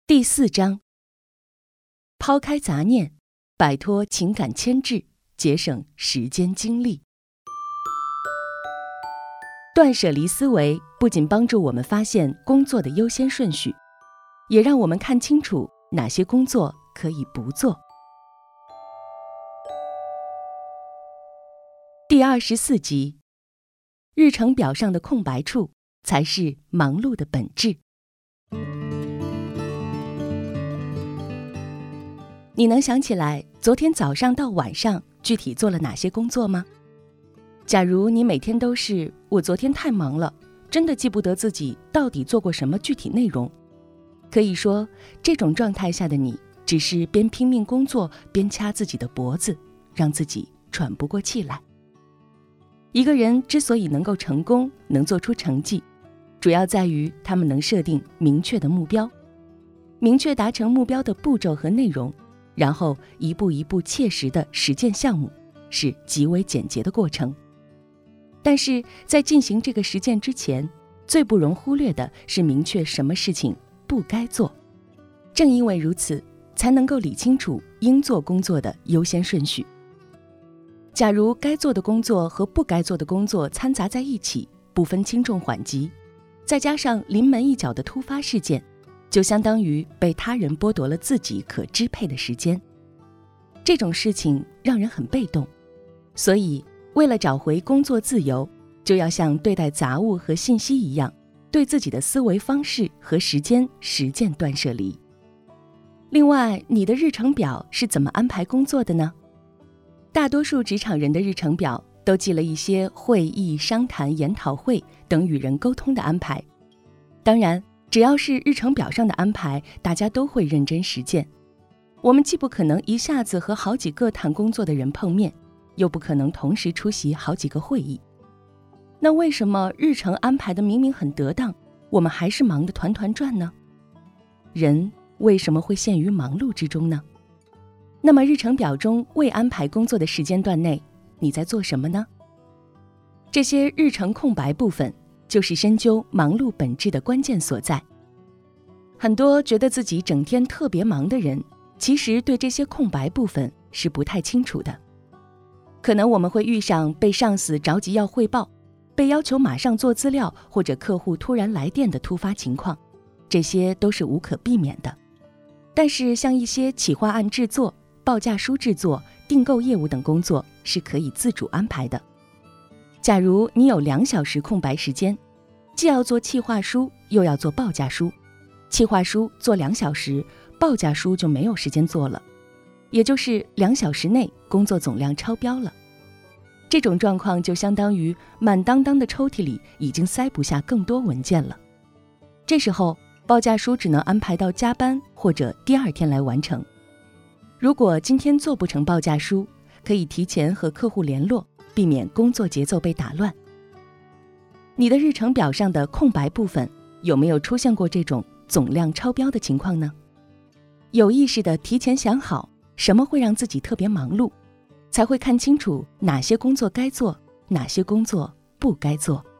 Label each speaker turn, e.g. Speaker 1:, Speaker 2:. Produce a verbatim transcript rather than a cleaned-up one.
Speaker 1: 第四章，抛开杂念，摆脱情感牵制，节省时间精力。断舍离思维不仅帮助我们发现工作的优先顺序，也让我们看清楚哪些工作可以不做。第二十四集，日程表上的空白处才是忙碌的本质。你能想起来昨天早上到晚上具体做了哪些工作吗？假如你每天都是我昨天太忙了，真的记不得自己到底做过什么具体内容，可以说这种状态下的你只是边拼命工作边掐自己的脖子，让自己喘不过气来。一个人之所以能够成功，能做出成绩，主要在于他们能设定明确的目标，明确达成目标的步骤和内容，然后一步一步切实的实践项目，是极为简洁的过程。但是在进行这个实践之前，最不容忽略的是明确什么事情不该做。正因为如此，才能够理清楚应做工作的优先顺序。假如该做的工作和不该做的工作掺杂在一起，不分轻重缓急，再加上临门一脚的突发事件，就相当于被他人剥夺了自己可支配的时间。这种事情让人很被动，所以为了找回工作自由，就要像对待杂物和信息一样，对自己的思维方式和时间实践断舍离。另外，你的日程表是怎么安排工作的呢？大多数职场人的日程表都记了一些会议、商谈、研讨会等与人沟通的安排。当然，只要是日程表上的安排，大家都会认真实践。我们既不可能一下子和好几个谈工作的人碰面，又不可能同时出席好几个会议。那为什么日程安排的明明很得当，我们还是忙得团团转呢？人为什么会陷于忙碌之中呢？那么日程表中未安排工作的时间段内，你在做什么呢？这些日程空白部分，就是深究忙碌本质的关键所在。很多觉得自己整天特别忙的人，其实对这些空白部分是不太清楚的。可能我们会遇上被上司着急要汇报，被要求马上做资料，或者客户突然来电的突发情况，这些都是无可避免的。但是像一些企划案制作、报价书制作、订购业务等工作是可以自主安排的。假如你有两小时空白时间，既要做企划书，又要做报价书，企划书做两小时，报价书就没有时间做了，也就是两小时内工作总量超标了。这种状况就相当于满当当的抽屉里已经塞不下更多文件了。这时候报价书只能安排到加班或者第二天来完成。如果今天做不成报价书，可以提前和客户联络，避免工作节奏被打乱。你的日程表上的空白部分，有没有出现过这种总量超标的情况呢？有意识地提前想好什么会让自己特别忙碌，才会看清楚哪些工作该做，哪些工作不该做。